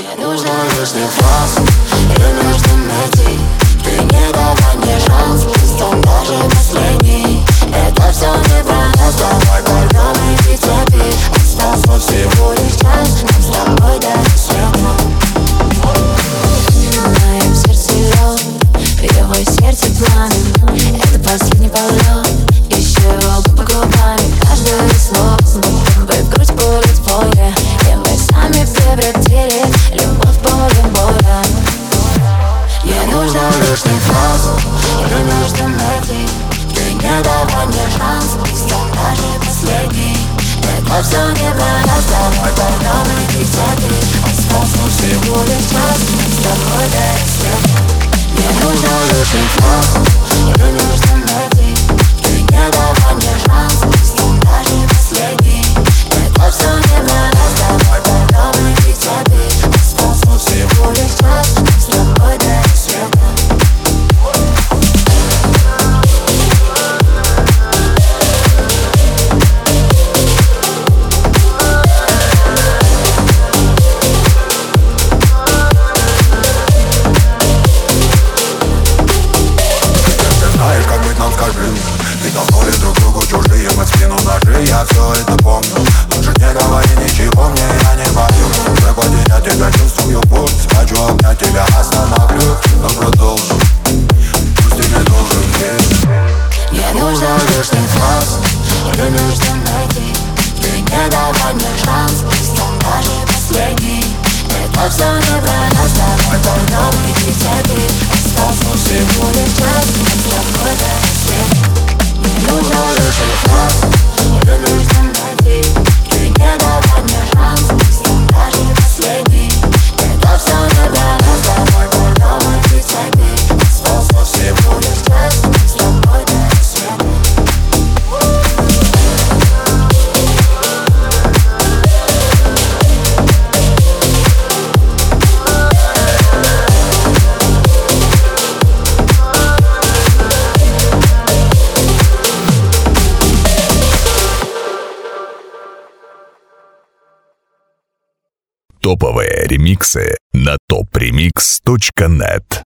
Не нужно лишних фраз, и нужно найти. Ты не давай мне шанс, пусть он даже последний. Это все не про нас, давай пойдем и терпи. Остался всего лишь час, нам с тобой до рассвета. В моем сердце лед, в его сердце пламя. Это последний полет, еще губы губами. Каждое слово, будто бы грудь будет в поле. И мы сами превратили любовь в боли. Не нужно лишних фраз, и нужно найти. Ты не давай мне шанс, пусть он даже последний. Это все не про нас, давай пойдем и терпи. Остался всего лишь час, мы с тобой до рассвета. Не нужно лишних фраз, и нужно найти. Ты не давай мне шанс, пусть он даже последний. Это все не про нас, давай пойдем и терпи. Остался всего лишь час, мы с тобой до рассвета. Ты давно ли друг другу чужие, мы в спину ножи, я все это помню. Лучше не говори ничего мне, я не боюсь. Уже годы я тебя чувствую, пусть хочу обнять тебя, остановлюсь, но продолжу. Пусть ты не должен есть. Не нужно лишних фраз, или нужно найти. Ты не давай мне шанс, пусть он даже последний. Это все не про нас, давай пойдем и терпи. Остался всего лишь час, мы с тобой до рассвета. Не нужно лишних фраз, или нужно найти. Ты не давай мне шанс, пусть он даже последний. Это все не про нас, давай пойдем и терпи. Остался всего лишь час, мы с тобой до рассвета. Топовые ремиксы на topremix.net.